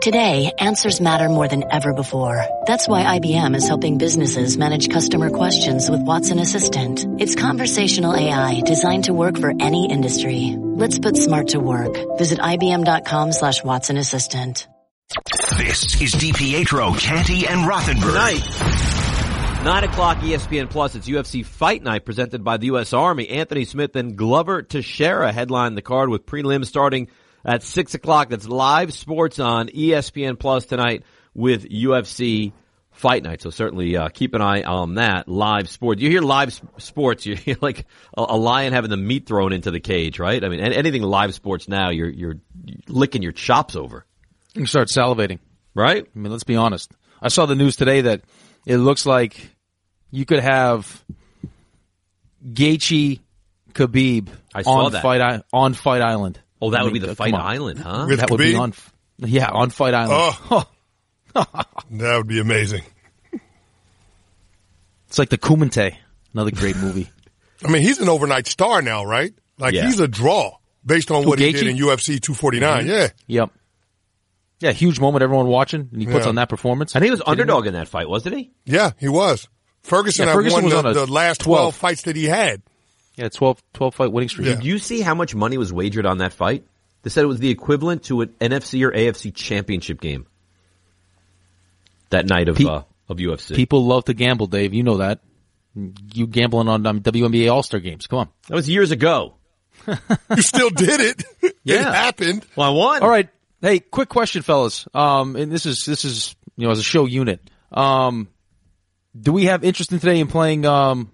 Today, answers matter more than ever before. That's why IBM is helping businesses manage customer questions with Watson Assistant. It's conversational AI designed to work for any industry. Let's put smart to work. Visit IBM.com/Watson Assistant. This is DiPietro, Canty, and Rothenberg. Tonight, 9 o'clock ESPN Plus. It's UFC Fight Night presented by the U.S. Army. Anthony Smith and Glover Teixeira headline the card with prelims starting at 6 o'clock. That's live sports on ESPN Plus tonight with UFC Fight Night. So certainly keep an eye on that. Live sport. You hear live sports, you hear like a lion having the meat thrown into the cage, right? I mean, anything live sports now, you're licking your chops over. You start salivating. Right? I mean, let's be honest. I saw the news today that it looks like you could have Gaethje Khabib on Fight Island. Oh, that would be the Fight Island, huh? With that Khabib? would be on Fight Island. Oh. That would be amazing. It's like the Kumite, another great movie. I mean, he's an overnight star now, right? Like, he's a draw based on what he did in UFC 249. Yeah. Yep. Yeah, huge moment, everyone watching, and he puts on that performance. And he was underdog in that fight, wasn't he? Yeah, he was. Ferguson won the last 12 fights that he had. Yeah, 12 fight winning streak. Did you see how much money was wagered on that fight? They said it was the equivalent to an NFC or AFC championship game that night of UFC. People love to gamble, Dave. You know that. You gambling on WNBA All-Star games. Come on. That was years ago. You still did it. Yeah. It happened. Well, I won. All right. Hey, quick question, fellas. And this is as a show unit. Do we have interest in today in playing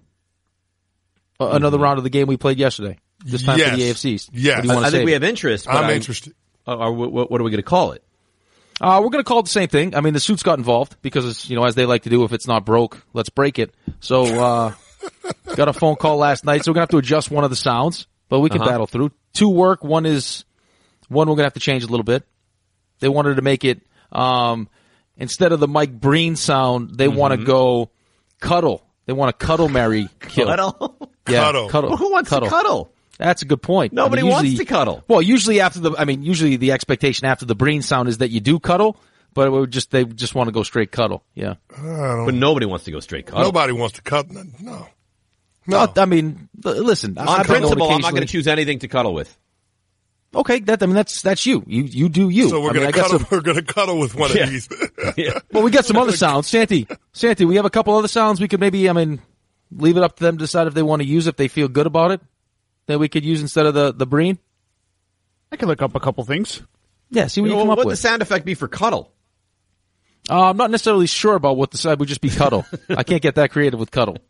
another round of the game we played yesterday? This time for the AFCs. Yes. I think we have interest. But I'm interested. What are we going to call it? We're going to call it the same thing. I mean, the suits got involved because, as they like to do, if it's not broke, let's break it. So, got a phone call last night, so we're going to have to adjust one of the sounds, but we can battle through. Two work. One we're going to have to change a little bit. They wanted to make it, instead of the Mike Breen sound, they want to go cuddle. They want to cuddle, marry, kill. Cuddle? Yeah, Cuddle. cuddle. Who wants to cuddle? That's a good point. Nobody wants to cuddle. Well, usually usually the expectation after the Breen sound is that you do cuddle, but they just want to go straight cuddle. Yeah. But nobody wants to go straight cuddle. Nobody wants to cuddle. No. I mean, listen. On principle, I'm not going to choose anything to cuddle with. Okay, that's you. You do you. So we're going to cuddle with one of these. Yeah. Well, we got some other sounds. Santi, we have a couple other sounds we could maybe, leave it up to them to decide if they want to use, if they feel good about it, that we could use instead of the Breen. I can look up a couple things. Yeah, see what you come up with. What would with. the sound effect be for cuddle? I'm not necessarily sure about what the side would just be cuddle. I can't get that creative with cuddle,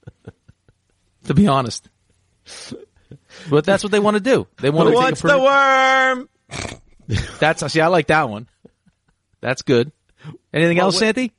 to be honest. But that's what they want to do. They want to take the worm? I like that one. That's good. Anything else, Santi?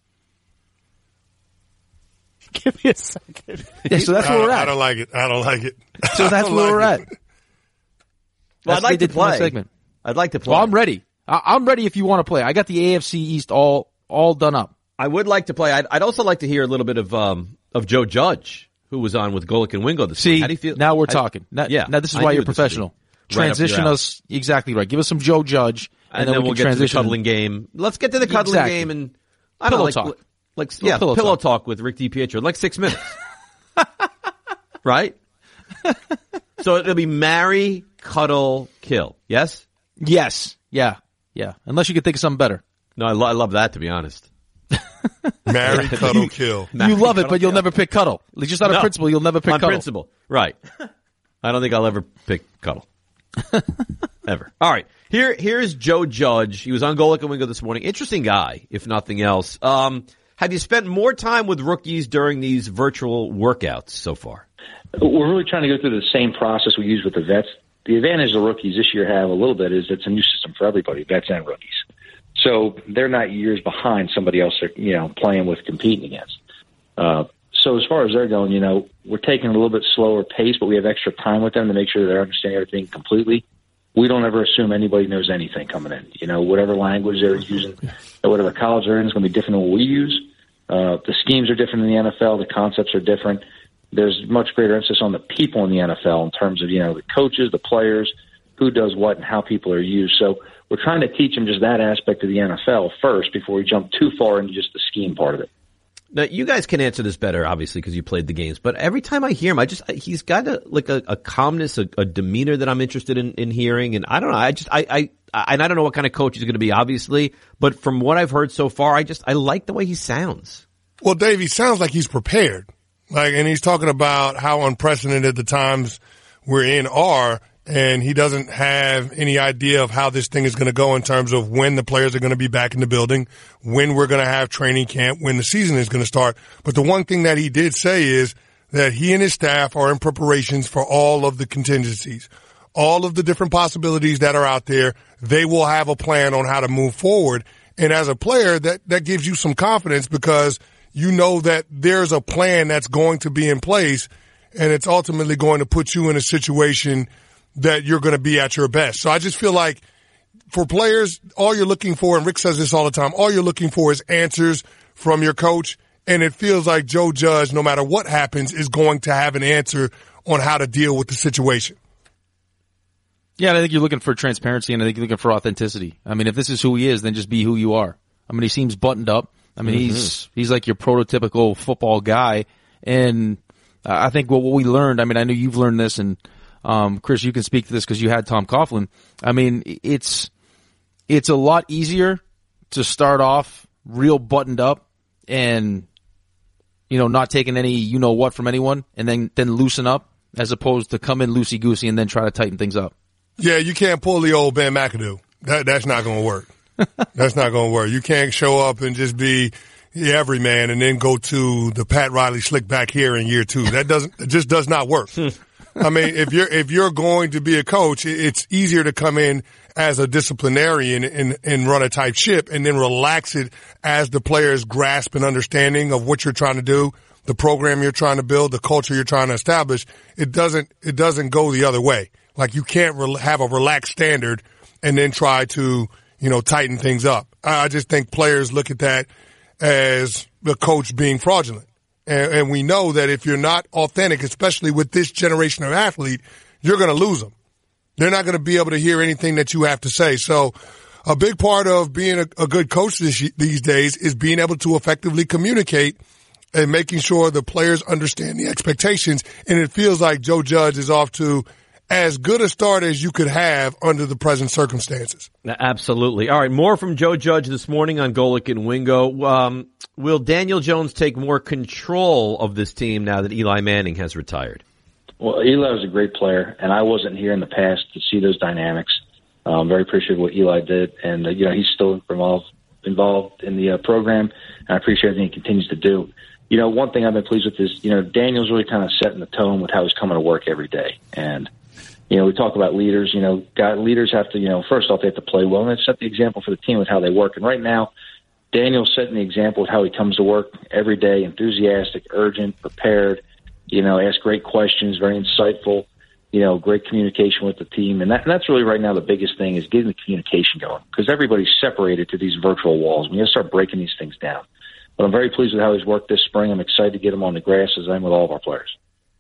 Give me a second. Yeah, so that's where we're at. I don't like it. So that's where we're at. Well, I'd like to play. Segment. I'd like to play. Well, I'm ready. I'm ready if you want to play. I got the AFC East all done up. I would like to play. I'd also like to hear a little bit of Joe Judge, who was on with Golic and Wingo this week. How do you feel? Now we're talking. Now this is why you're professional. Transition us exactly right. Give us some Joe Judge, and then we'll get transition to the cuddling game. Let's get to the cuddling game, and I don't know, pillow talk with Rick DiPietro, like 6 minutes, right? So it'll be marry, cuddle, kill. Yes. Yes. Yeah. Unless you could think of something better. No, I love that, to be honest. Marry, cuddle, kill. You love it, but you'll never pick cuddle. Just out of principle, you'll never pick cuddle. On principle, right. I don't think I'll ever pick cuddle. Ever. All right. Here's Joe Judge. He was on Golic and Wingo this morning. Interesting guy, if nothing else. Have you spent more time with rookies during these virtual workouts so far? We're really trying to go through the same process we use with the vets. The advantage the rookies this year have a little bit is it's a new system for everybody, vets and rookies. So they're not years behind somebody else they're, playing with, competing against. So as far as they're going, we're taking a little bit slower pace, but we have extra time with them to make sure they're understanding everything completely. We don't ever assume anybody knows anything coming in. Whatever language they're using, or whatever college they're in is going to be different than what we use. The schemes are different in the NFL. The concepts are different. There's much greater emphasis on the people in the NFL in terms of, the coaches, the players, who does what, and how people are used. So we're trying to teach him just that aspect of the NFL first before we jump too far into just the scheme part of it. Now, you guys can answer this better, obviously, because you played the games. But every time I hear him, he's got a calmness, a demeanor that I'm interested in hearing. And I don't know, and I don't know what kind of coach he's going to be, obviously. But from what I've heard so far, I like the way he sounds. Well, Dave, he sounds like he's prepared. And he's talking about how unprecedented the times we're in are. And he doesn't have any idea of how this thing is going to go in terms of when the players are going to be back in the building, when we're going to have training camp, when the season is going to start. But the one thing that he did say is that he and his staff are in preparations for all of the contingencies, all of the different possibilities that are out there. They will have a plan on how to move forward. And as a player, that gives you some confidence because you know that there's a plan that's going to be in place, and it's ultimately going to put you in a situation that you're going to be at your best. So I just feel like for players, all you're looking for, and Rick says this all the time, all you're looking for is answers from your coach. And it feels like Joe Judge, no matter what happens, is going to have an answer on how to deal with the situation. Yeah, and I think you're looking for transparency, and I think you're looking for authenticity. I mean, if this is who he is, then just be who you are. I mean, he seems buttoned up. I mean, he's like your prototypical football guy. And I think what we learned, I mean, I know you've learned this, and Chris, you can speak to this because you had Tom Coughlin. I mean, it's a lot easier to start off real buttoned up and, not taking any what from anyone, and then loosen up, as opposed to come in loosey-goosey and then try to tighten things up. Yeah, you can't pull the old Ben McAdoo. That's not going to work. That's not going to work. You can't show up and just be everyman and then go to the Pat Riley slick back here in year 2. It just does not work. I mean, if you're going to be a coach, it's easier to come in as a disciplinarian and run a tight ship and then relax it as the players grasp an understanding of what you're trying to do, the program you're trying to build, the culture you're trying to establish. It doesn't go the other way. Like you can't have a relaxed standard and then try to, tighten things up. I just think players look at that as the coach being fraudulent. And we know that if you're not authentic, especially with this generation of athlete, you're going to lose them. They're not going to be able to hear anything that you have to say. So a big part of being a good coach these days is being able to effectively communicate and making sure the players understand the expectations. And it feels like Joe Judge is off to as good a start as you could have under the present circumstances. Absolutely. All right, more from Joe Judge this morning on Golic and Wingo. Will Daniel Jones take more control of this team now that Eli Manning has retired? Well, Eli was a great player, and I wasn't here in the past to see those dynamics. I'm very appreciative of what Eli did, and he's still involved in the program, and I appreciate everything he continues to do. One thing I've been pleased with is, Daniel's really kind of setting the tone with how he's coming to work every day. And, we talk about leaders. Leaders have to, first off, they have to play well, and they set the example for the team with how they work. And right now, Daniel's setting the example with how he comes to work every day, enthusiastic, urgent, prepared, ask great questions, very insightful, great communication with the team. And that's really right now the biggest thing is getting the communication going because everybody's separated to these virtual walls. We have to start breaking these things down. But I'm very pleased with how he's worked this spring. I'm excited to get him on the grass as I am with all of our players.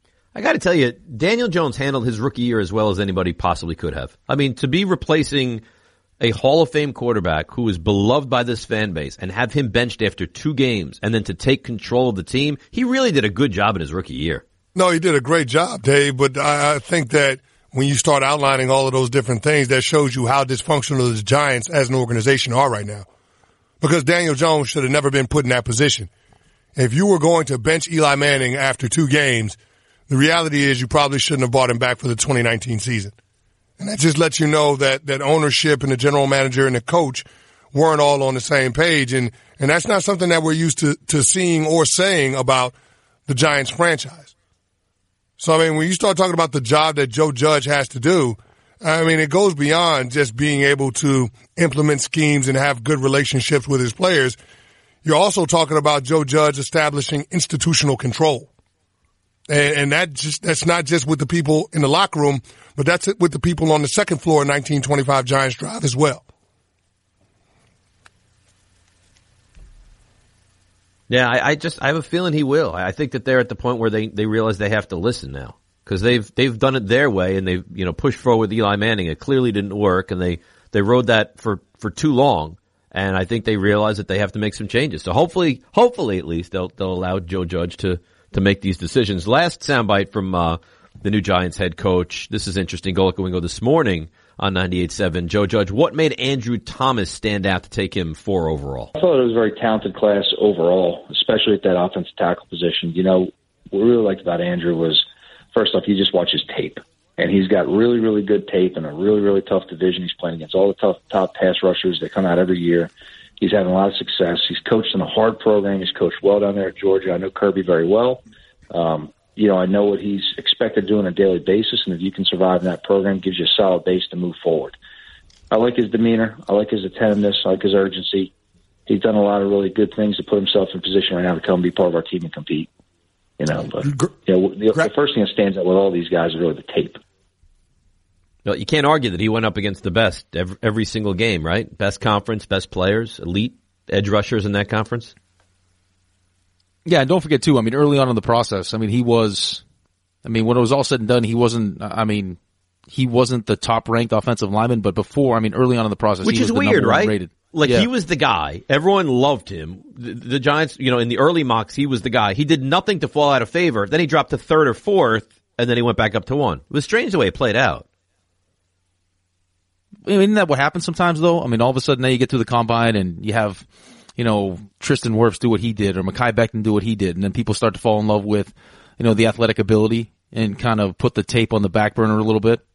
I got to tell you, Daniel Jones handled his rookie year as well as anybody possibly could have. I mean, to be replacing a Hall of Fame quarterback who is beloved by this fan base and have him benched after 2 games and then to take control of the team, he really did a good job in his rookie year. No, he did a great job, Dave, but I think that when you start outlining all of those different things, that shows you how dysfunctional the Giants as an organization are right now. Because Daniel Jones should have never been put in that position. If you were going to bench Eli Manning after 2 games, the reality is you probably shouldn't have brought him back for the 2019 season. And that just lets you know that ownership and the general manager and the coach weren't all on the same page. And that's not something that we're used to seeing or saying about the Giants franchise. So, I mean, when you start talking about the job that Joe Judge has to do, I mean, it goes beyond just being able to implement schemes and have good relationships with his players. You're also talking about Joe Judge establishing institutional control. And that's not just with the people in the locker room, but that's it with the people on the second floor of 1925 Giants Drive as well. Yeah, I have a feeling he will. I think that they're at the point where they realize they have to listen now because they've done it their way and they've pushed forward with Eli Manning. It clearly didn't work, and they They rode that for too long, and I think they realize that they have to make some changes. So hopefully at least they'll allow Joe Judge to make these decisions. Last soundbite from the new Giants head coach. This is interesting. Golic and Wingo this morning on 98.7. Joe Judge, what made Andrew Thomas stand out to take him 4 overall? I thought it was a very talented class overall, especially at that offensive tackle position. You know, what we really liked about Andrew was, first off, you just watch his tape. And he's got really, really good tape in a really, really tough division. He's playing against all the top pass rushers that come out every year. He's having a lot of success. He's coached in a hard program. He's coached well down there at Georgia. I know Kirby very well. You know, I know what he's expected to do on a daily basis, and if you can survive in that program, it gives you a solid base to move forward. I like his demeanor. I like his attentiveness. I like his urgency. He's done a lot of really good things to put himself in position right now to come and be part of our team and compete. You know, but the first thing that stands out with all these guys is really the tape. Well, you can't argue that he went up against the best every single game, right? Best conference, best players, elite edge rushers in that conference. Yeah, and don't forget, too, I mean, early on in the process, I mean, when it was all said and done, he wasn't the top-ranked offensive lineman, but before, I mean, early on in the process, which he was is the weird, number one right? rated. Like, he was the guy. Everyone loved him. The Giants, you know, in the early mocks, he was the guy. He did nothing to fall out of favor. Then he dropped to 3rd or 4th, and then he went back up to 1. It was strange the way it played out. I mean, isn't that what happens sometimes, though? I mean, all of a sudden, now you get to the combine, and you have, you know, Tristan Wirfs do what he did, or Mekhi Becton do what he did, and then people start to fall in love with, you know, the athletic ability and kind of put the tape on the back burner a little bit.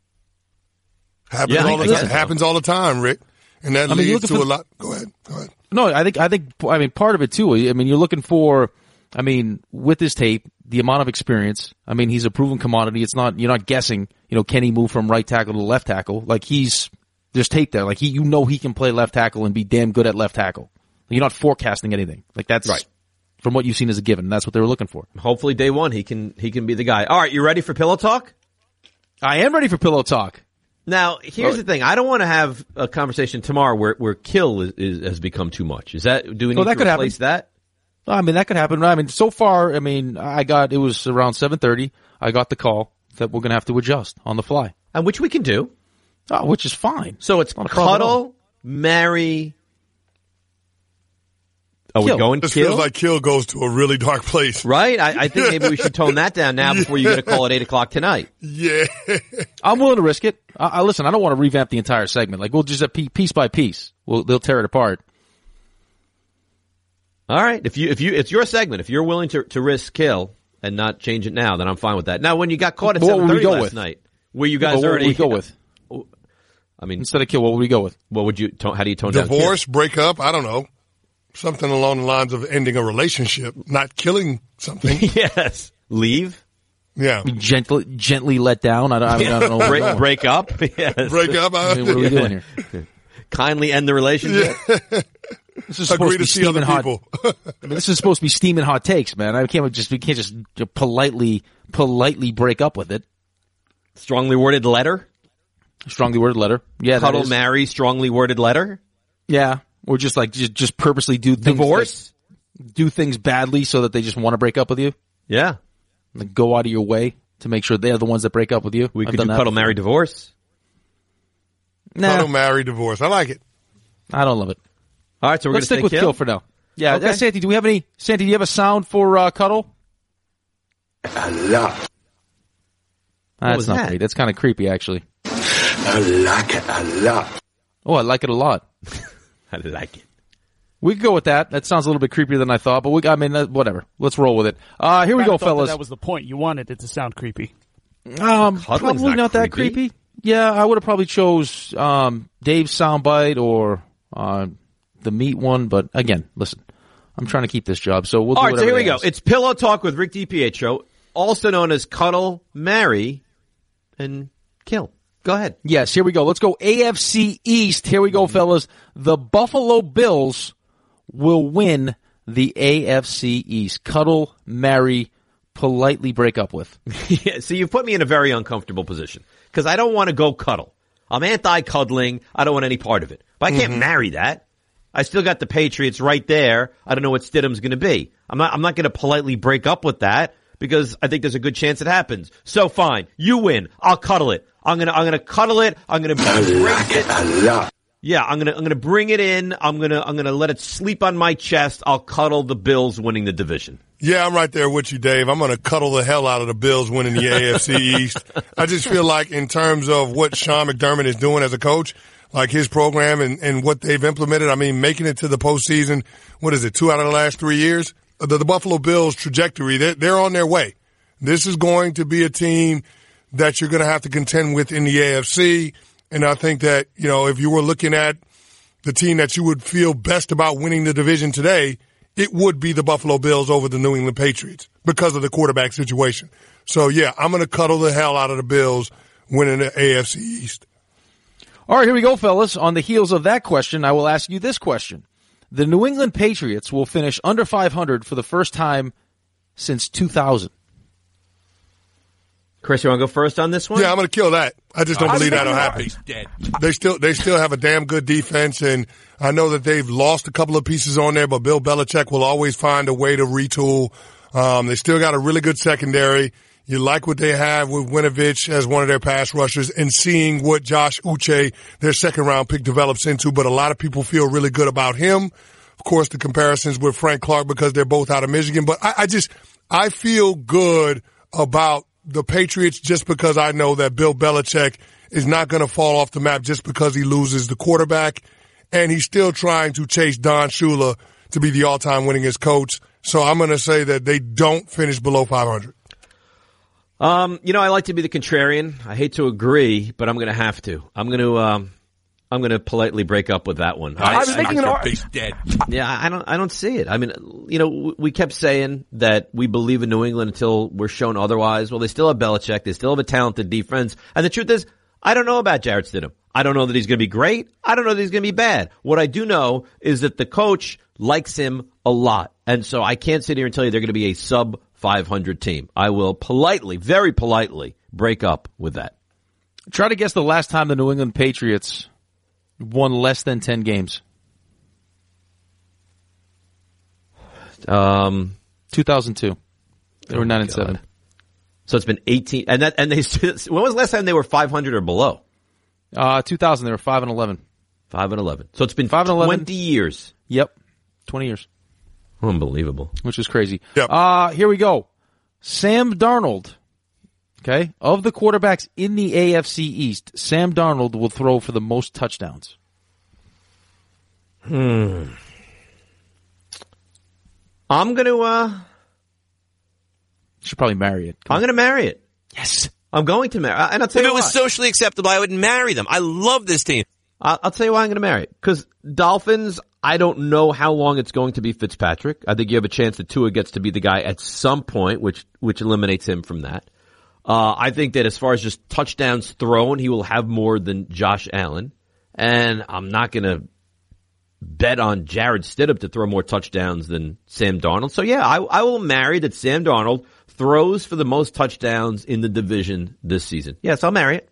Happens all the time, Rick. And that leads to a lot. Go ahead. No, I mean, part of it too. I mean, you're looking for, I mean, with this tape, the amount of experience. I mean, he's a proven commodity. It's not, you're not guessing, you know, can he move from right tackle to left tackle? Like there's tape there. Like he can play left tackle and be damn good at left tackle. You're not forecasting anything. Like that's right. From what you've seen as a given. That's what they were looking for. Hopefully day one, he can be the guy. All right. You ready for Pillow Talk? I am ready for Pillow Talk. Now, here's the thing. I don't want to have a conversation tomorrow where kill has become too much. Do we need to replace that? I mean, that could happen. I mean, so far, I mean, it was around 7:30. I got the call that we're going to have to adjust on the fly. And which we can do. Which is fine. So it's cuddle, marry. Are we going This kill? feels like kill goes to a really dark place. Right? I think maybe we should tone that down now before you get a call at 8 o'clock tonight. Yeah. I'm willing to risk it. Listen, I don't want to revamp the entire segment. Like, we'll just piece by piece. They'll tear it apart. All right. If it's your segment. If you're willing to risk kill and not change it now, then I'm fine with that. Now, when you got caught at 7:30 last night, where you guys already... What would we go with? I mean... Instead of kill, what would we go with? What would you... How do you tone down kill? Divorce, breakup, I don't know. Something along the lines of ending a relationship, not killing something. Yes. Leave? Yeah. Gently let down? I don't know. Break up? Yes. Break up? I mean, what are we doing here? Kindly end the relationship? Yeah. This is supposed to be steaming hot. People. This is supposed to be steaming hot takes, man. We can't just politely break up with it. Strongly worded letter? Strongly worded letter. Yeah. Cuddle, marry, strongly worded letter? Yeah. Or just purposely do things. Divorce? Do things badly so that they just want to break up with you. Yeah. Like go out of your way to make sure they're the ones that break up with you. We could do cuddle, marry, divorce. Nah. Cuddle, marry, divorce. I like it. I don't love it. All right, so we're going to stick with kill for now. Yeah. Okay. Santi, do you have a sound for cuddle? A lot. That's not great. That's kind of creepy, actually. I like it a lot. Oh, I like it a lot. I like it. We could go with that. That sounds a little bit creepier than I thought, but whatever. Let's roll with it. Here we go, fellas. That was the point. You wanted it to sound creepy. Probably not that creepy. Yeah, I would have probably chose Dave's soundbite or the meat one, but again, listen, I'm trying to keep this job, so we'll do whatever. All right, so here we go. It's Pillow Talk with Rick DiPietro, also known as Cuddle, Marry, and Kill. Go ahead. Yes, here we go. Let's go AFC East. Here we go, fellas. The Buffalo Bills will win the AFC East. Cuddle, marry, politely break up with. Yeah, so you've put me in a very uncomfortable position because I don't want to go cuddle. I'm anti-cuddling. I don't want any part of it. But I can't marry that. I still got the Patriots right there. I don't know what Stidham's going to be. I'm not going to politely break up with that because I think there's a good chance it happens. So fine, you win. I'll cuddle it. I'm gonna cuddle it. I'm gonna embrace it. A lot. Yeah, I'm gonna bring it in. I'm gonna let it sleep on my chest. I'll cuddle the Bills winning the division. Yeah, I'm right there with you, Dave. I'm going to cuddle the hell out of the Bills winning the AFC East. I just feel like in terms of what Sean McDermott is doing as a coach, like his program and what they've implemented, I mean, making it to the postseason, what is it, 2 out of the last 3 years? The Buffalo Bills trajectory, they're on their way. This is going to be a team that you're going to have to contend with in the AFC. And I think that, you know, if you were looking at the team that you would feel best about winning the division today, it would be the Buffalo Bills over the New England Patriots because of the quarterback situation. So, yeah, I'm going to cuddle the hell out of the Bills winning the AFC East. All right, here we go, fellas. On the heels of that question, I will ask you this question. The New England Patriots will finish under 500 for the first time since 2000. Chris, you want to go first on this one? Yeah, I'm going to kill that. I just don't believe that'll happen. Dead. They still have a damn good defense, and I know that they've lost a couple of pieces on there, but Bill Belichick will always find a way to retool. They still got a really good secondary. You like what they have with Winovich as one of their pass rushers and seeing what Josh Uche, their second-round pick, develops into, but a lot of people feel really good about him. Of course, the comparisons with Frank Clark because they're both out of Michigan, but I feel good about the Patriots just because I know that Bill Belichick is not going to fall off the map just because he loses the quarterback, and he's still trying to chase Don Shula to be the all-time winningest coach. So I'm going to say that they don't finish below 500. You know, I like to be the contrarian. I hate to agree, but I'm going to have to. I'm going to politely break up with that one. I was making an argument. Dead. Yeah, I don't see it. I mean, you know, we kept saying that we believe in New England until we're shown otherwise. Well, they still have Belichick. They still have a talented defense. And the truth is, I don't know about Jarrett Stidham. I don't know that he's going to be great. I don't know that he's going to be bad. What I do know is that the coach likes him a lot. And so I can't sit here and tell you they're going to be a sub 500 team. I will politely, very politely, break up with that. Try to guess the last time the New England Patriots won less than 10 games. 2002. They were 9-7. So it's been 18. And when was the last time they were 500 or below? 2000. They were 5-11. 5-11. So it's been 5-11. 20 years. Yep. 20 years. Unbelievable. Which is crazy. Yep. Here we go. Sam Darnold. Okay. Of the quarterbacks in the AFC East, Sam Darnold will throw for the most touchdowns. I'm going to, should probably marry it. I'm going to marry it. Yes. I'm going to marry. And I'll tell If you it was why. socially acceptable, I would marry them. I love this team. I'll tell you why I'm going to marry it. Because Dolphins, I don't know how long it's going to be Fitzpatrick. I think you have a chance that Tua gets to be the guy at some point, which eliminates him from that. I think that as far as just touchdowns thrown, he will have more than Josh Allen. And I'm not going to bet on Jarrett Stidham to throw more touchdowns than Sam Darnold. So yeah, I will marry that Sam Darnold throws for the most touchdowns in the division this season. Yes, I'll marry it.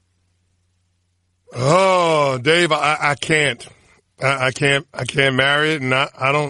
Oh, Dave, I can't. I can't marry it, and I don't.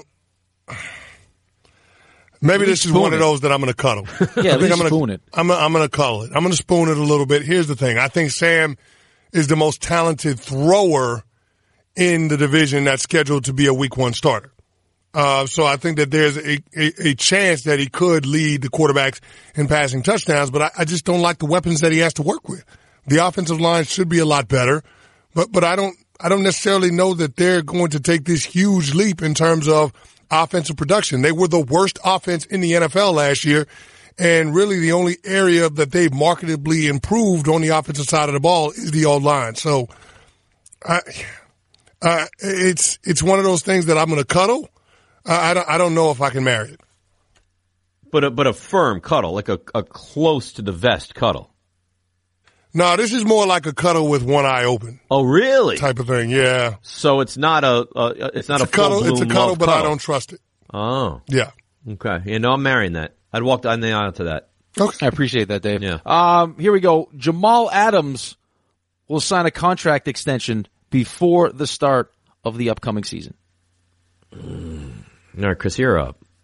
Maybe this is one of those that I'm going to cuddle. Yeah, I think I'm going to spoon it. I'm going to cuddle it. I'm going to spoon it a little bit. Here's the thing. I think Sam is the most talented thrower in the division that's scheduled to be a week 1 starter. So I think that there's a chance that he could lead the quarterbacks in passing touchdowns, but I just don't like the weapons that he has to work with. The offensive line should be a lot better, but I don't necessarily know that they're going to take this huge leap in terms of offensive production. They were the worst offense in the NFL last year, and really the only area that they've marketably improved on the offensive side of the ball is the O-line. So it's one of those things that I'm going to cuddle. I don't know if I can marry it. But a firm cuddle, like a close to the vest cuddle. No, this is more like a cuddle with one eye open. Oh, really? Type of thing, yeah. So it's not a cuddle. It's a cuddle, but cuddle. I don't trust it. Oh, yeah. Okay. You know, I'm marrying that. I'd walk down the aisle to that. Okay. I appreciate that, Dave. Yeah. Here we go. Jamal Adams will sign a contract extension before the start of the upcoming season. All right, Chris, you're up.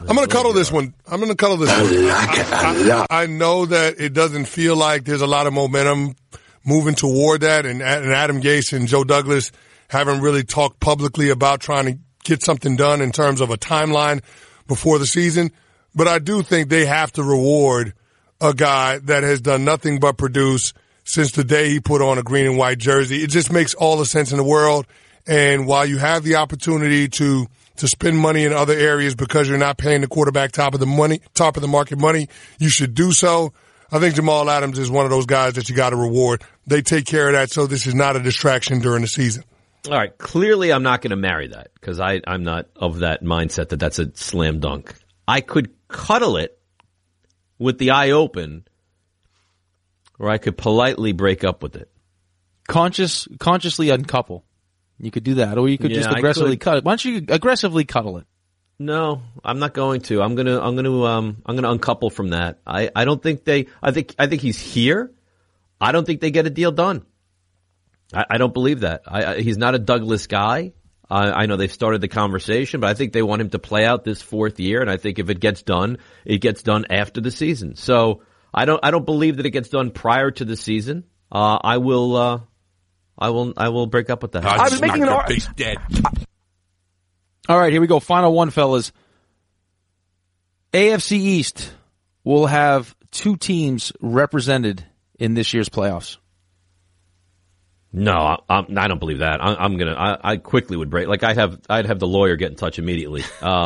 I'm going to cuddle this one. I like it a lot. I know that it doesn't feel like there's a lot of momentum moving toward that, and Adam Gase and Joe Douglas haven't really talked publicly about trying to get something done in terms of a timeline before the season. But I do think they have to reward a guy that has done nothing but produce since the day he put on a green and white jersey. It just makes all the sense in the world. And while you have the opportunity to spend money in other areas because you're not paying the quarterback top of the market money, you should do so. I think Jamal Adams is one of those guys that you got to reward. They take care of that, so this is not a distraction during the season. All right, clearly I'm not going to marry that because I'm not of that mindset that that's a slam dunk. I could cuddle it with the eye open, or I could politely break up with it. Consciously uncouple. You could do that, or you could just aggressively cut it. Why don't you aggressively cuddle it? No, I'm not going to. I'm gonna uncouple from that. I don't think I think he's here. I don't think they get a deal done. I don't believe that. He's not a Douglas guy. I know they've started the conversation, but I think they want him to play out this fourth year, and I think if it gets done after the season. So I don't believe that it gets done prior to the season. I will break up with that. I was making an face dead. All right, here we go. Final one, fellas. AFC East will have two teams represented in this year's playoffs. No, I don't believe that. I quickly would break. Like I'd have the lawyer get in touch immediately.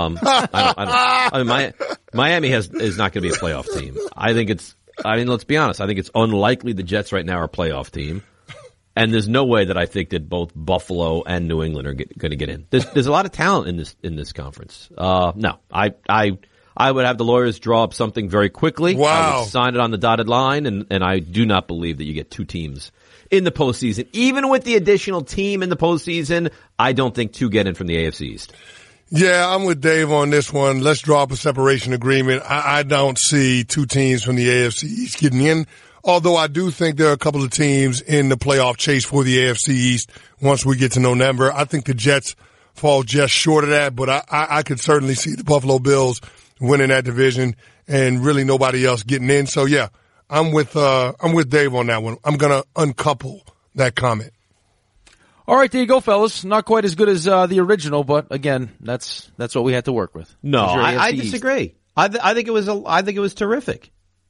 Miami is not going to be a playoff team. Let's be honest. I think it's unlikely the Jets right now are a playoff team. And there's no way that I think that both Buffalo and New England are going to get in. There's a lot of talent in this conference. No, I would have the lawyers draw up something very quickly. Wow. I would sign it on the dotted line, and I do not believe that you get two teams in the postseason. Even with the additional team in the postseason, I don't think two get in from the AFC East. Yeah, I'm with Dave on this one. Let's draw up a separation agreement. I don't see two teams from the AFC East getting in. Although I do think there are a couple of teams in the playoff chase for the AFC East once we get to November. I think the Jets fall just short of that, but I could certainly see the Buffalo Bills winning that division and really nobody else getting in. So yeah, I'm with Dave on that one. I'm going to uncouple that comment. All right, there you go, fellas. Not quite as good as the original, but again, that's what we had to work with. No, I disagree. I think it was terrific.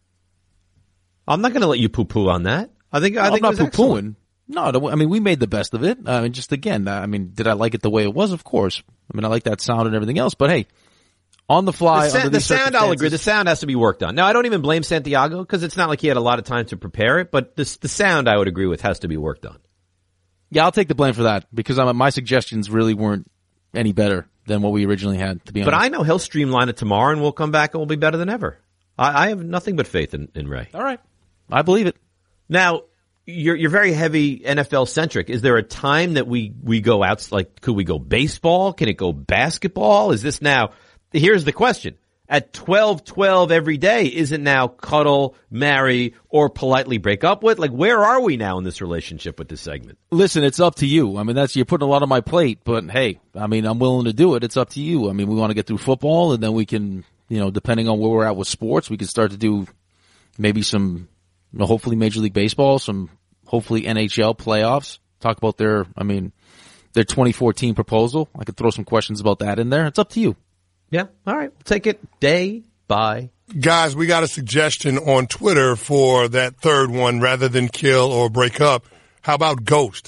I'm not going to let you poo-poo on that. I think I'm not poo-pooing. Excellent. No, I mean, we made the best of it. I mean, just again, did I like it the way it was? Of course. I mean, I like that sound and everything else, but hey, on the fly, the sound, I'll agree. The sound has to be worked on. Now, I don't even blame Santiago because it's not like he had a lot of time to prepare it, but the sound I would agree with has to be worked on. Yeah, I'll take the blame for that because my suggestions really weren't any better than what we originally had, to be honest. But I know he'll streamline it tomorrow and we'll come back and we'll be better than ever. I have nothing but faith in Ray. All right. I believe it. Now, you're very heavy NFL centric. Is there a time that we go out? Like, could we go baseball? Can it go basketball? Is this now? Here's the question: at 12:12 every day, is it now cuddle, marry, or politely break up with? Like, where are we now in this relationship with this segment? Listen, it's up to you. I mean, you're putting a lot on my plate, but hey, I mean, I'm willing to do it. It's up to you. I mean, we want to get through football, and then we can, depending on where we're at with sports, we can start to do maybe some. Hopefully Major League Baseball, some hopefully NHL playoffs. Talk about their 2014 proposal. I could throw some questions about that in there. It's up to you. Yeah. All right. We'll take it day by. Guys, we got a suggestion on Twitter for that third one rather than kill or break up. How about ghost?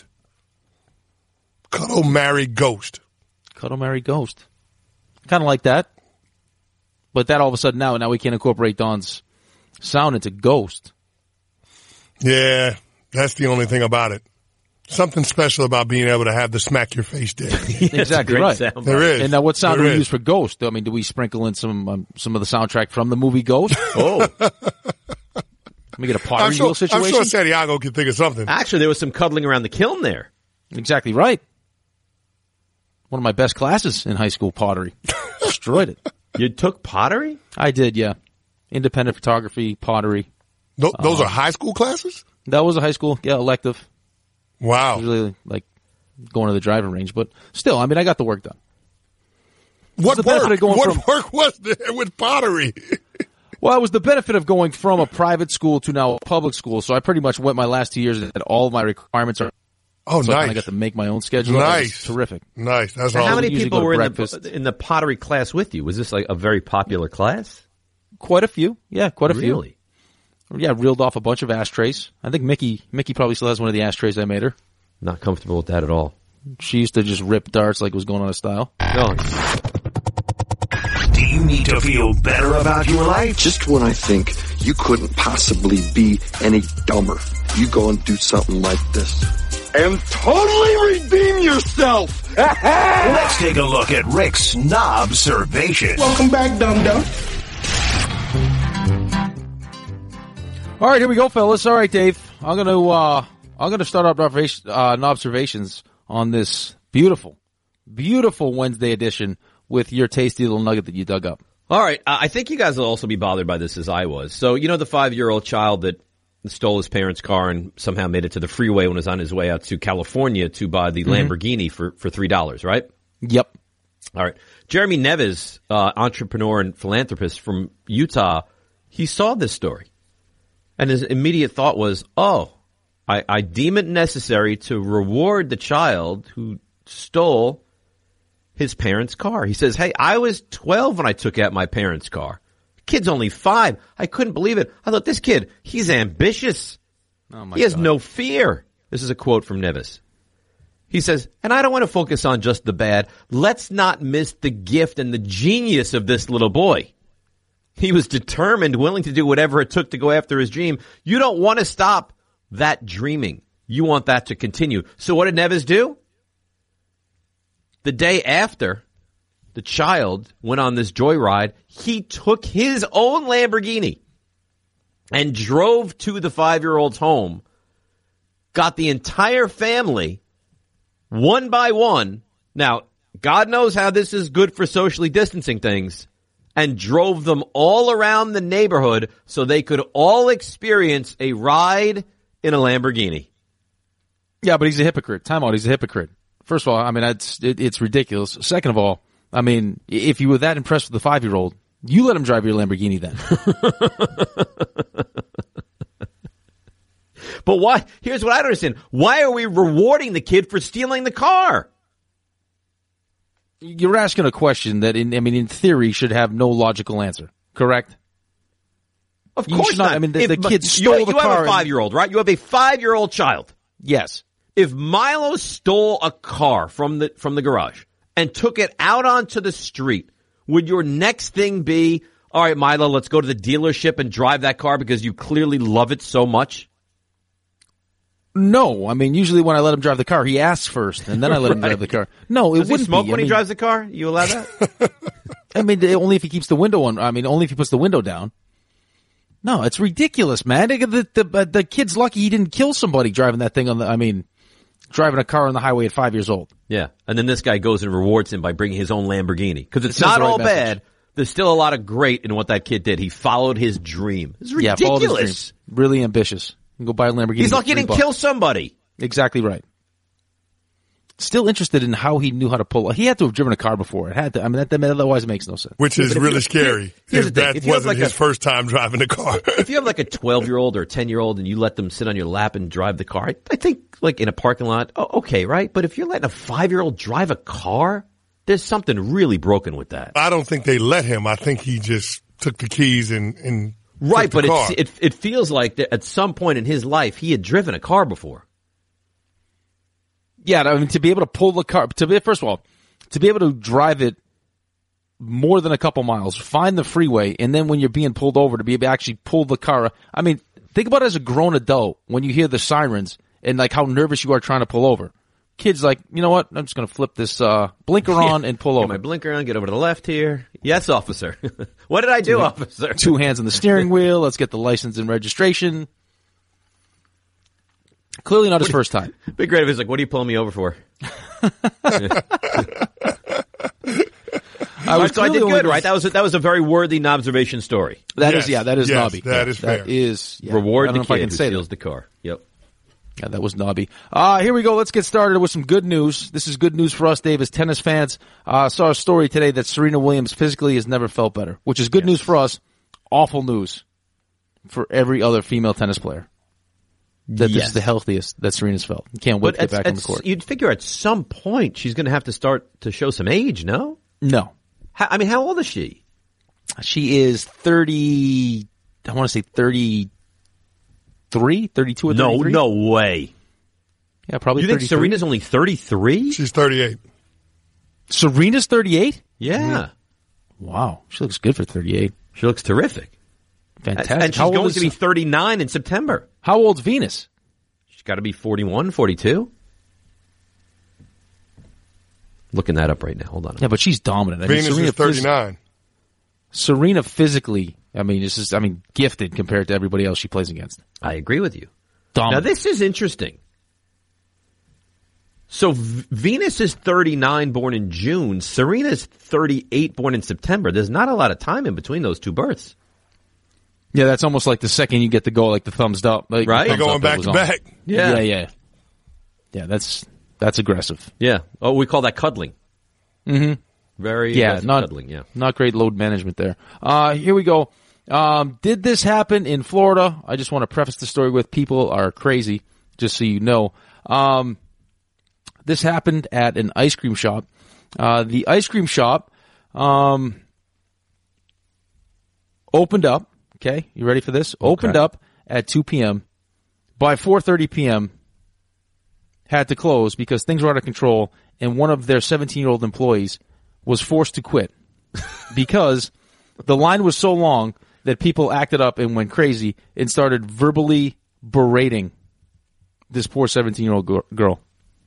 Cuddle, marry, ghost. Cuddle, marry, ghost. Kind of like that. But that all of a sudden now we can't incorporate Don's sound into ghost. Yeah, that's the only thing about it. Something special about being able to have the smack your face day. Exactly right. There is. And now what sound do we use for Ghost? I mean, do we sprinkle in some of the soundtrack from the movie Ghost? Oh. Let me get a pottery wheel situation. I'm sure Santiago can think of something. Actually, there was some cuddling around the kiln there. Exactly right. One of my best classes in high school, pottery. Destroyed it. You took pottery? I did, yeah. Independent photography, pottery. Those are high school classes? That was a high school, elective. Wow. It was really like going to the driving range, but still, I mean, I got the work done. What work was there with pottery? Well, it was the benefit of going from a private school to now a public school. So I pretty much went my last 2 years and all of my requirements are. Oh, so nice. I kind of got to make my own schedule. Nice. Terrific. Nice. That's so awesome. How many people were in the pottery class with you? Was this like a very popular class? Quite a few. Yeah, quite a really? few. Yeah, reeled off a bunch of ashtrays. I think Mickey probably still has one of the ashtrays I made her. Not comfortable with that at all. She used to just rip darts like it was going out of style. No. Do you need to feel better about your life? Just when I think you couldn't possibly be any dumber, you go and do something like this. And totally redeem yourself! Let's take a look at Rick's Knobservation. Welcome back, dum-dum. All right, here we go, fellas. All right, Dave. I'm gonna start up observations on this beautiful Wednesday edition with your tasty little nugget that you dug up. All right. I think you guys will also be bothered by this as I was. So, you know the 5-year-old child that stole his parents' car and somehow made it to the freeway when he was on his way out to California to buy the Lamborghini for $3, right? Yep. All right. Jeremy Neves, entrepreneur and philanthropist from Utah, he saw this story. And his immediate thought was, I deem it necessary to reward the child who stole his parents' car. He says, hey, I was 12 when I took out my parents' car. Kid's only 5. I couldn't believe it. I thought, this kid, he's ambitious. He has no fear. This is a quote from Neves. He says, and I don't want to focus on just the bad. Let's not miss the gift and the genius of this little boy. He was determined, willing to do whatever it took to go after his dream. You don't want to stop that dreaming. You want that to continue. So what did Neves do? The day after the child went on this joyride, he took his own Lamborghini and drove to the 5-year-old's home, got the entire family one by one. Now, God knows how this is good for socially distancing things, and drove them all around the neighborhood so they could all experience a ride in a Lamborghini. Yeah, but he's a hypocrite. Time out. He's a hypocrite. First of all, I mean, it's ridiculous. Second of all, I mean, if you were that impressed with the 5-year-old, you let him drive your Lamborghini then. But why? Here's what I don't understand. Why are we rewarding the kid for stealing the car? You're asking a question that, in theory, should have no logical answer. Correct? Of course not. I mean, the kid stole the car. You have a 5-year-old, right? You have a 5-year-old child. Yes. If Milo stole a car from the garage and took it out onto the street, would your next thing be, all right, Milo, let's go to the dealership and drive that car because you clearly love it so much? No, I mean, usually when I let him drive the car, he asks first, and then I let him drive the car. No, it wouldn't be. Does he smoke when he drives the car? You allow that? I mean, only if he keeps the window on. I mean, only if he puts the window down. No, it's ridiculous, man. The kid's lucky he didn't kill somebody driving that thing driving a car on the highway at 5 years old. Yeah, and then this guy goes and rewards him by bringing his own Lamborghini. Because it's not all bad. There's still a lot of great in what that kid did. He followed his dream. It's ridiculous. Yeah, followed his dream. Really ambitious. You can go buy a Lamborghini. He's lucky he didn't kill somebody. Exactly right. Still interested in how he knew how to pull. He had to have driven a car before. It had to. I mean, that otherwise makes no sense. Which is really scary. If that wasn't his first time driving a car. If you have like a 12-year-old or a 10-year-old and you let them sit on your lap and drive the car, I think like in a parking lot, okay, right? But if you're letting a 5-year-old drive a car, there's something really broken with that. I don't think they let him. I think he just took the keys and right, took the car. But it feels like that at some point in his life he had driven a car before. Yeah, I mean, to be able to pull the car, first of all, to be able to drive it more than a couple miles, find the freeway, and then when you're being pulled over to be able to actually pull the car. I mean, think about it as a grown adult when you hear the sirens and like how nervous you are trying to pull over. Kid's like, you know what? I'm just going to flip this blinker on and pull over. Get my blinker on, get over to the left here. Yes, officer. What did I do, officer? 2 hands on the steering wheel. Let's get the license and registration. Clearly not his first time. Big great if he's like, what are you pulling me over for? I did good, right? That was a very worthy observation story. That is knobby. That is fair. That is reward I the don't know if I kid can who say steals that. the car. Yep. Yeah, that was Nobby. Here we go. Let's get started with some good news. This is good news for us, Dave, as tennis fans. Saw a story today that Serena Williams physically has never felt better, which is good news for us. Awful news for every other female tennis player. That this is the healthiest that Serena's felt. You can't wait to get back on the court. You'd figure at some point she's going to have to start to show some age, no? No. How old is she? She is 30, I want to say 32 or 33? No way. Yeah, probably 33. You think Serena's only 33? She's 38. Serena's 38? Yeah. Wow. She looks good for 38. She looks terrific. Fantastic. And she's going to be 39 in September. How old's Venus? She's got to be 41, 42. Looking that up right now. Hold on. Yeah, but she's dominant. Venus is 39. Serena physically, gifted compared to everybody else she plays against. I agree with you. Dominant. Now, this is interesting. So, Venus is 39, born in June. Serena's 38, born in September. There's not a lot of time in between those two births. Yeah, that's almost like the second you get to go, like the thumbs up. Like, right? They're going back to back. Yeah. Yeah, that's aggressive. Yeah. Oh, we call that cuddling. Mm-hmm. Very cuddling, yeah. Not great load management there. Here we go. Did this happen in Florida? I just want to preface the story with people are crazy, just so you know. This happened at an ice cream shop. The ice cream shop opened up. Okay, you ready for this? Opened up at 2 p.m. By 4:30 p.m., had to close because things were out of control, and one of their 17-year-old employees was forced to quit because the line was so long that people acted up and went crazy and started verbally berating this poor 17-year-old girl.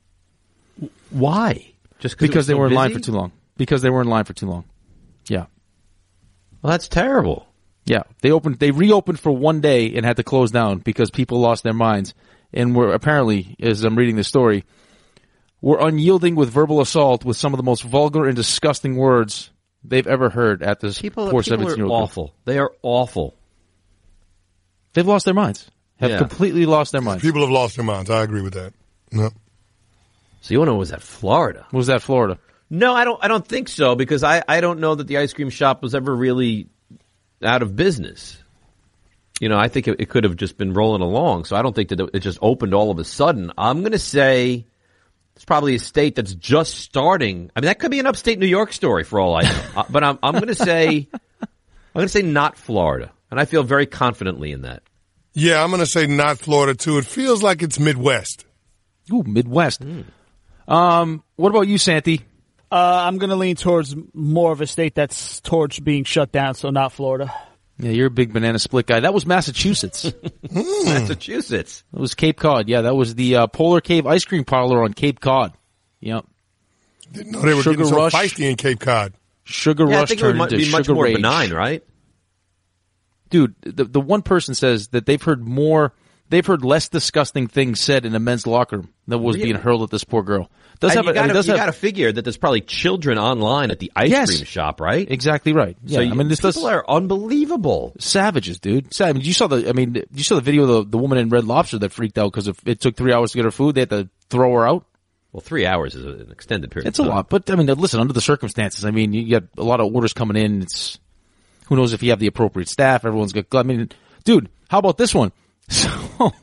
Why? Just because they were in line for busy? too long. Because they were in line for too long. Yeah. Well, that's terrible. Yeah. They reopened for one day and had to close down because people lost their minds and were apparently, as I'm reading the story, were unyielding with verbal assault with some of the most vulgar and disgusting words they've ever heard at this poor 17-year-old girl. Are awful. They are awful. They've lost their minds. Have completely lost their minds. People have lost their minds. I agree with that. No. So you want to know, was that Florida? Was that Florida? No, I don't think so because I don't know that the ice cream shop was ever really out of business. You know, I think it could have just been rolling along. So I don't think that it just opened all of a sudden. I'm going to say it's probably a state that's just starting. I mean, that could be an upstate New York story for all I know. But I'm going to say not Florida, and I feel very confidently in that. Yeah, I'm going to say not Florida too. It feels like it's Midwest. Ooh, Midwest. What about you, Santi? I'm going to lean towards more of a state that's towards being shut down, so not Florida. Yeah, you're a big banana split guy. That was Massachusetts. Massachusetts. That was Cape Cod. Yeah, that was the Polar Cave Ice Cream Parlor on Cape Cod. Yep. Didn't know they were getting so feisty in Cape Cod. Sugar Rush I think turned it might into be much Sugar more Rage. benign, right? Dude, the one person says that they've heard less disgusting things said in a men's locker room than was being hurled at this poor girl. You got to figure that there's probably children online at the ice cream shop, right? Exactly right. Yeah, so people are unbelievable. Savages, dude. You saw the video of the woman in Red Lobster that freaked out because it took 3 hours to get her food. They had to throw her out. Well, 3 hours is an extended period. It's a lot, but listen, under the circumstances, you get a lot of orders coming in. It's who knows if you have the appropriate staff. Everyone's got. Dude, how about this one? So.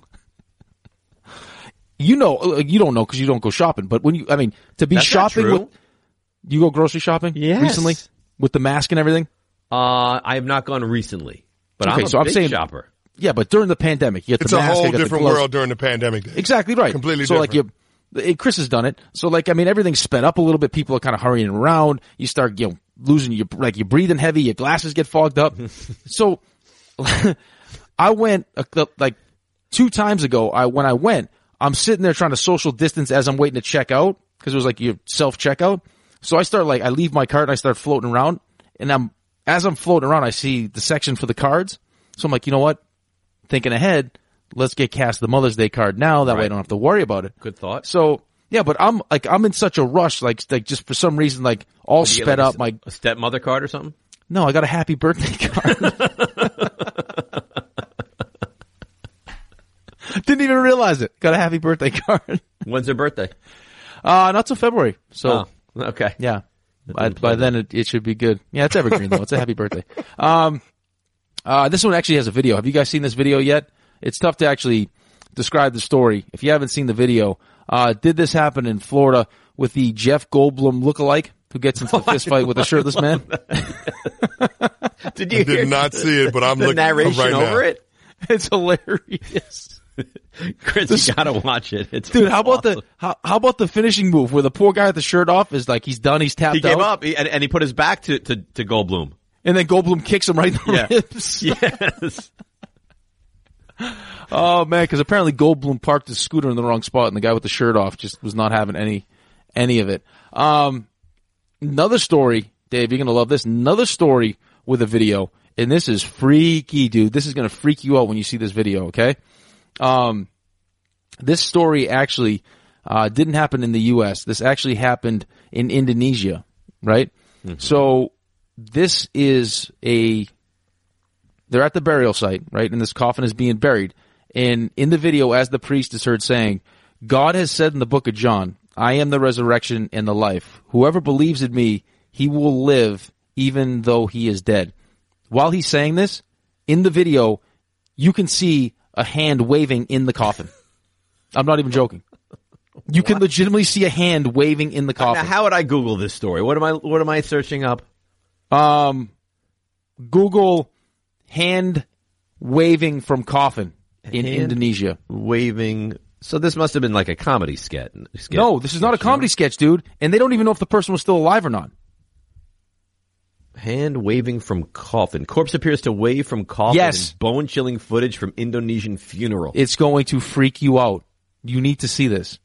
You don't know because you don't go shopping, but when That's shopping, you go grocery shopping recently with the mask and everything? I have not gone recently, but I'm a big shopper. Yeah, but during the pandemic, you get the mask. It's a whole different world during the pandemic. Days. Exactly right. Completely different. So Chris has done it. So everything's sped up a little bit. People are kind of hurrying around. You start, losing you're breathing heavy. Your glasses get fogged up. So I went 2 times ago. When I went, I'm sitting there trying to social distance as I'm waiting to check out because it was like your self checkout. So I leave my cart and I start floating around. And as I'm floating around, I see the section for the cards. So I'm like, you know what? Thinking ahead, let's get cast the Mother's Day card now. That way I don't have to worry about it. Good thought. So yeah, but I'm in such a rush, like just for some reason, all sped up. A stepmother card or something? No, I got a happy birthday card. Didn't even realize it. Got a happy birthday card. When's their birthday? Not till February. So, okay. Yeah. By then it should be good. Yeah, it's evergreen though. It's a happy birthday. This one actually has a video. Have you guys seen this video yet? It's tough to actually describe the story. If you haven't seen the video, did this happen in Florida with the Jeff Goldblum lookalike who gets into a fist fight with a shirtless man? Did you did not see it, but I'm looking narration right over now. it? It's hilarious. Chris, you gotta watch it. It's Dude, how awesome. about the finishing move where the poor guy with the shirt off is like he's done, he's tapped He gave out, up, and he put his back to Goldblum. and then Goldblum kicks him right in the ribs. Yes. Oh man, because apparently Goldblum parked his scooter in the wrong spot, and the guy with the shirt off just was not having any of it. Another story, Dave, you're gonna love this. Another story with a video, and this is freaky, dude. This is gonna freak you out when you see this video. Okay. This story actually didn't happen in the U.S. This actually happened in Indonesia, right? Mm-hmm. So this is they're at the burial site, right? And this coffin is being buried. And in the video, as the priest is heard saying, God has said in the book of John, I am the resurrection and the life. Whoever believes in me, he will live even though he is dead. While he's saying this, in the video, you can see a hand waving in the coffin. I'm not even joking. You can legitimately see a hand waving in the coffin. Now, how would I Google this story? What am I searching up? Google hand waving from coffin in Indonesia. Waving. So this must have been like a comedy sketch. No, this is not a comedy sketch, dude. And they don't even know if the person was still alive or not. Hand waving from coffin. Corpse appears to wave from coffin. Yes. In bone-chilling footage from Indonesian funeral. It's going to freak you out. You need to see this.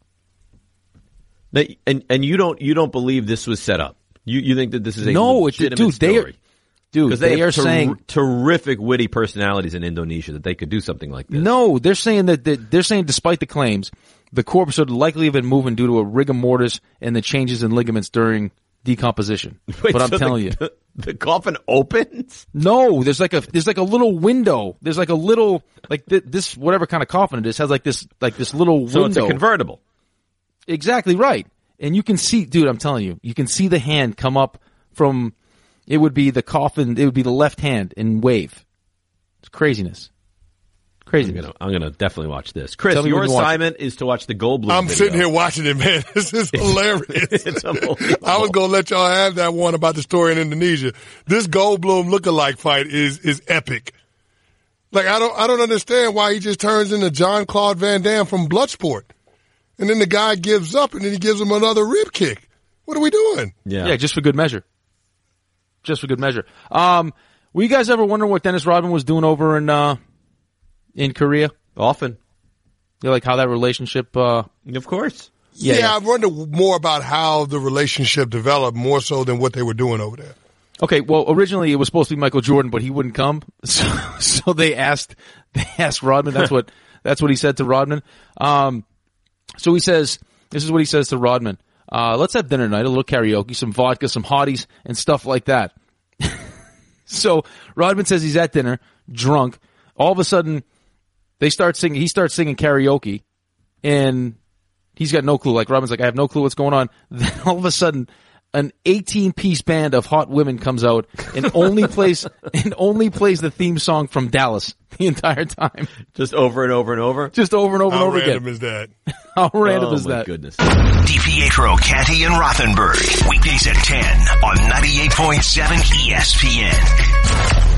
And you don't believe this was set up. You think that this is a legitimate story. Dude, they are saying terrific witty personalities in Indonesia that they could do something like this. No, they're saying they're saying despite the claims, the corpse would likely have been moving due to a rigor mortis and the changes in ligaments during decomposition. Wait, but I'm so telling you, the coffin opens? No, there's like a little window. There's like a little this whatever kind of coffin it is has like this little window. So it's a convertible. Exactly right. And you can see, dude, I'm telling you, you can see the hand come up from. It would be the coffin. It would be the left hand and wave. It's craziness. Craziness. I'm gonna definitely watch this. Chris, your assignment is to watch the Goldblum. I'm video. sitting here watching it, man. This is hilarious. It's unbelievable. I was gonna let y'all have that one about the story in Indonesia. This Goldblum lookalike fight is epic. Like I don't understand why he just turns into Jean-Claude Van Damme from Bloodsport, and then the guy gives up, and then he gives him another rib kick. What are we doing? Yeah, just for good measure. Just for good measure. Were you guys ever wondering what Dennis Rodman was doing over in Korea? Often. You like how that relationship? Of course. Yeah, I wonder more about how the relationship developed more so than what they were doing over there. Okay, well, originally it was supposed to be Michael Jordan, but he wouldn't come, so they asked Rodman. That's what he said to Rodman. So he says, this is what he says to Rodman. Let's have dinner tonight, a little karaoke, some vodka, some hotties, and stuff like that. So Rodman says he's at dinner, drunk. All of a sudden, he starts singing karaoke, and he's got no clue. Like, Rodman's like, I have no clue what's going on. Then all of a sudden, an 18-piece band of hot women comes out and only plays the theme song from Dallas the entire time. Just over and over and over? Just over and over and over again. How random is that? How random is that? Oh, my goodness. DiPietro, Canty, and Rothenberg. Weekdays at 10 on 98.7 ESPN.